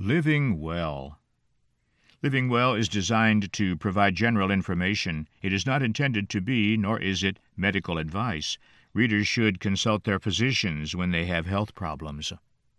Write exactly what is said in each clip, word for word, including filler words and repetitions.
Living well. Living well is designed to provide general information. It is not intended to be, nor is it, medical advice. Readers should consult their physicians when they have health problems.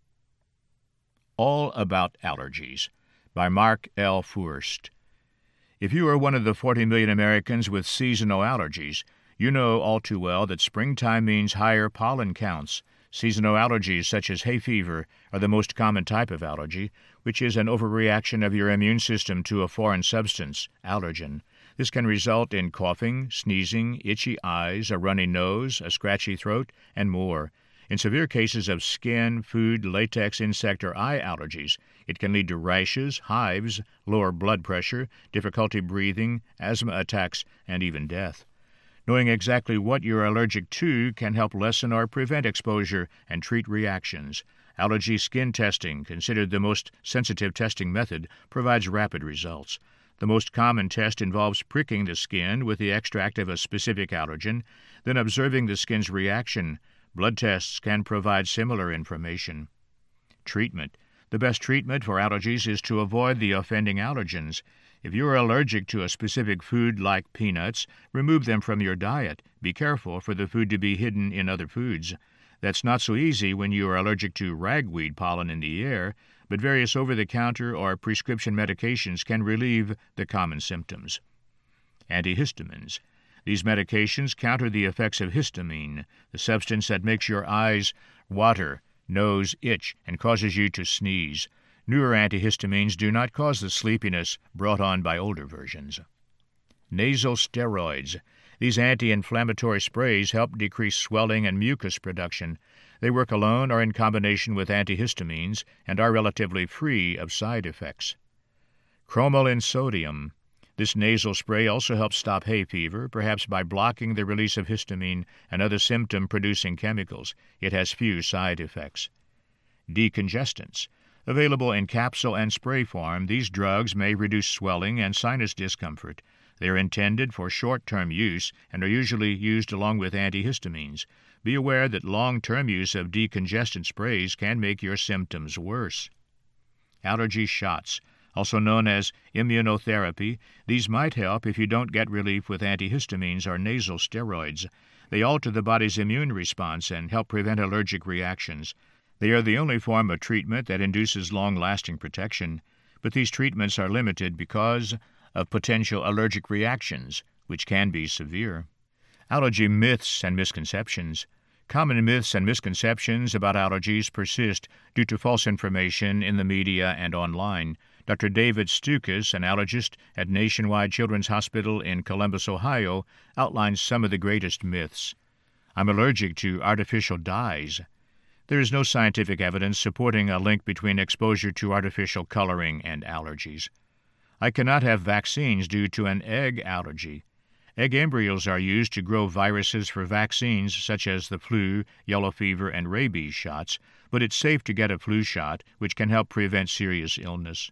All About Allergies by Mark L. Furst. If you are one of the forty million Americans with seasonal allergies, you know all too well that springtime means higher pollen counts. Seasonal allergies such as hay fever are the most common type of allergy, which is an overreaction of your immune system to a foreign substance, allergen. This can result in coughing, sneezing, itchy eyes, a runny nose, a scratchy throat, and more. In severe cases of skin, food, latex, insect, or eye allergies, it can lead to rashes, hives, lower blood pressure, difficulty breathing, asthma attacks, and even death. Knowing exactly what you're allergic to can help lessen or prevent exposure and treat reactions. Allergy skin testing, considered the most sensitive testing method, provides rapid results. The most common test involves pricking the skin with the extract of a specific allergen, then observing the skin's reaction. Blood tests can provide similar information. Treatment. The best treatment for allergies is to avoid the offending allergens. If you are allergic to a specific food like peanuts, remove them from your diet. Be careful for the food to be hidden in other foods. That's not so easy when you are allergic to ragweed pollen in the air, but various over-the-counter or prescription medications can relieve the common symptoms. Antihistamines. These medications counter the effects of histamine, the substance that makes your eyes water, nose itch, and causes you to sneeze. Newer antihistamines do not cause the sleepiness brought on by older versions. Nasal steroids. These anti-inflammatory sprays help decrease swelling and mucus production. They work alone or in combination with antihistamines and are relatively free of side effects. Cromolyn sodium. This nasal spray also helps stop hay fever, perhaps by blocking the release of histamine and other symptom-producing chemicals. It has few side effects. Decongestants. Available in capsule and spray form, these drugs may reduce swelling and sinus discomfort. They are intended for short-term use and are usually used along with antihistamines. Be aware that long-term use of decongestant sprays can make your symptoms worse. Allergy shots. Also known as immunotherapy, these might help if you don't get relief with antihistamines or nasal steroids. They alter the body's immune response and help prevent allergic reactions. They are the only form of treatment that induces long-lasting protection, but these treatments are limited because of potential allergic reactions, which can be severe. Allergy myths and misconceptions. Common myths and misconceptions about allergies persist due to false information in the media and online. Doctor David Stukus, an allergist at Nationwide Children's Hospital in Columbus, Ohio, outlines some of the greatest myths. I'm allergic to artificial dyes. There is no scientific evidence supporting a link between exposure to artificial coloring and allergies. I cannot have vaccines due to an egg allergy. Egg embryos are used to grow viruses for vaccines such as the flu, yellow fever, and rabies shots, but it's safe to get a flu shot, which can help prevent serious illness.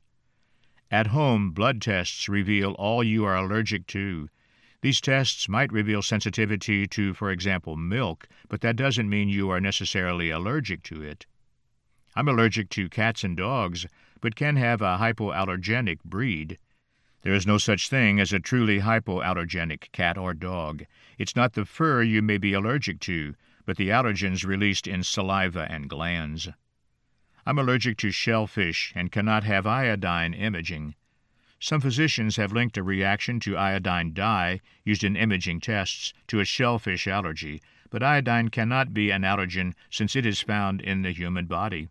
At home, blood tests reveal all you are allergic to. These tests might reveal sensitivity to, for example, milk, but that doesn't mean you are necessarily allergic to it. I'm allergic to cats and dogs, but can have a hypoallergenic breed. There is no such thing as a truly hypoallergenic cat or dog. It's not the fur you may be allergic to, but the allergens released in saliva and glands. I'm allergic to shellfish and cannot have iodine imaging. Some physicians have linked a reaction to iodine dye used in imaging tests to a shellfish allergy, but iodine cannot be an allergen since it is found in the human body.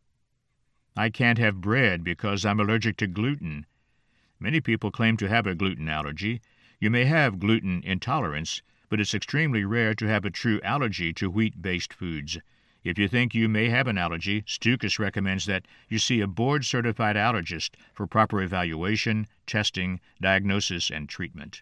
I can't have bread because I'm allergic to gluten. Many people claim to have a gluten allergy. You may have gluten intolerance, but it's extremely rare to have a true allergy to wheat-based foods. If you think you may have an allergy, Stukus recommends that you see a board-certified allergist for proper evaluation, testing, diagnosis, and treatment.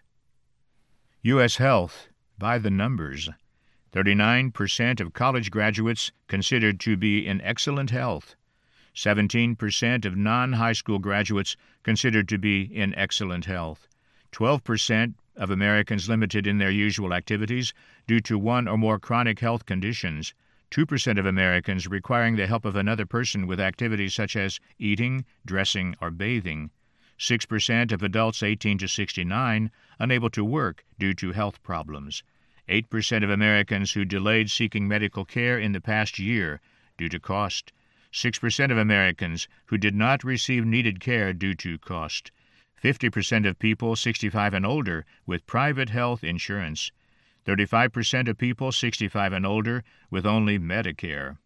U S Health, by the numbers. thirty-nine percent of college graduates considered to be in excellent health. seventeen percent of non-high school graduates considered to be in excellent health. twelve percent of Americans limited in their usual activities due to one or more chronic health conditions. two percent of Americans requiring the help of another person with activities such as eating, dressing, or bathing, six percent of adults eighteen to sixty-nine unable to work due to health problems, eight percent of Americans who delayed seeking medical care in the past year due to cost, six percent of Americans who did not receive needed care due to cost, fifty percent of people sixty-five and older with private health insurance, thirty-five percent of people sixty-five and older with only Medicare.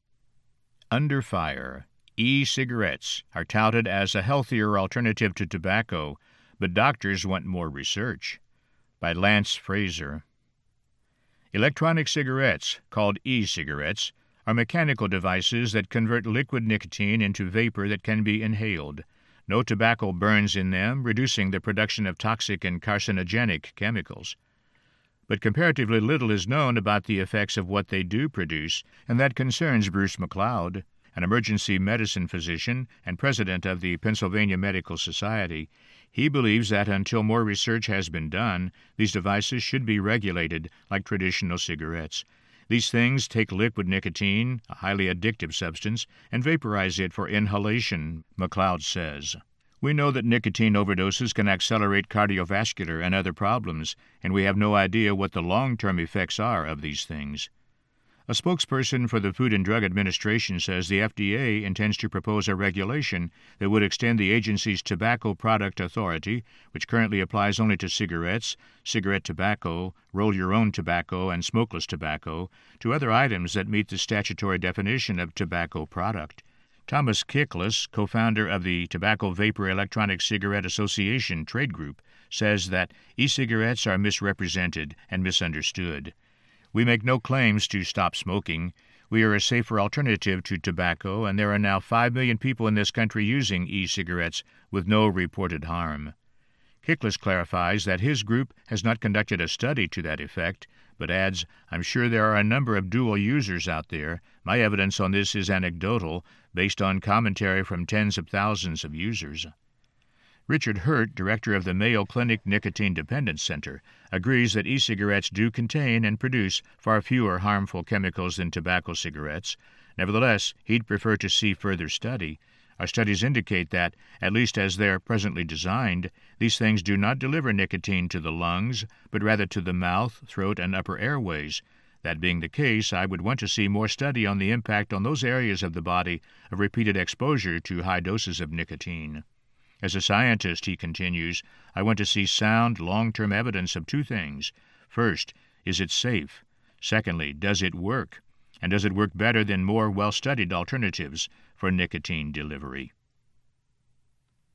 Under fire. E-cigarettes are touted as a healthier alternative to tobacco, but doctors want more research. By Lance Fraser. Electronic cigarettes, called e-cigarettes, are mechanical devices that convert liquid nicotine into vapor that can be inhaled. No tobacco burns in them, reducing the production of toxic and carcinogenic chemicals. But comparatively little is known about the effects of what they do produce, and that concerns Bruce McLeod, an emergency medicine physician and president of the Pennsylvania Medical Society. He believes that until more research has been done, these devices should be regulated like traditional cigarettes. These things take liquid nicotine, a highly addictive substance, and vaporize it for inhalation, McLeod says. We know that nicotine overdoses can accelerate cardiovascular and other problems, and we have no idea what the long-term effects are of these things. A spokesperson for the Food and Drug Administration says the F D A intends to propose a regulation that would extend the agency's Tobacco Product Authority, which currently applies only to cigarettes, cigarette tobacco, roll-your-own tobacco, and smokeless tobacco, to other items that meet the statutory definition of tobacco product. Thomas Kickless, co-founder of the Tobacco Vapor Electronic Cigarette Association trade group, says that e-cigarettes are misrepresented and misunderstood. We make no claims to stop smoking. We are a safer alternative to tobacco, and there are now five million people in this country using e-cigarettes with no reported harm. Kickless clarifies that his group has not conducted a study to that effect, but adds, I'm sure there are a number of dual users out there. My evidence on this is anecdotal, based on commentary from tens of thousands of users. Richard Hurt, director of the Mayo Clinic Nicotine Dependence Center, agrees that e-cigarettes do contain and produce far fewer harmful chemicals than tobacco cigarettes. Nevertheless, he'd prefer to see further study. Our studies indicate that, at least as they're presently designed, these things do not deliver nicotine to the lungs, but rather to the mouth, throat, and upper airways. That being the case, I would want to see more study on the impact on those areas of the body of repeated exposure to high doses of nicotine. As a scientist, he continues, I want to see sound, long-term evidence of two things. First, is it safe? Secondly, does it work? And does it work better than more well-studied alternatives for nicotine delivery?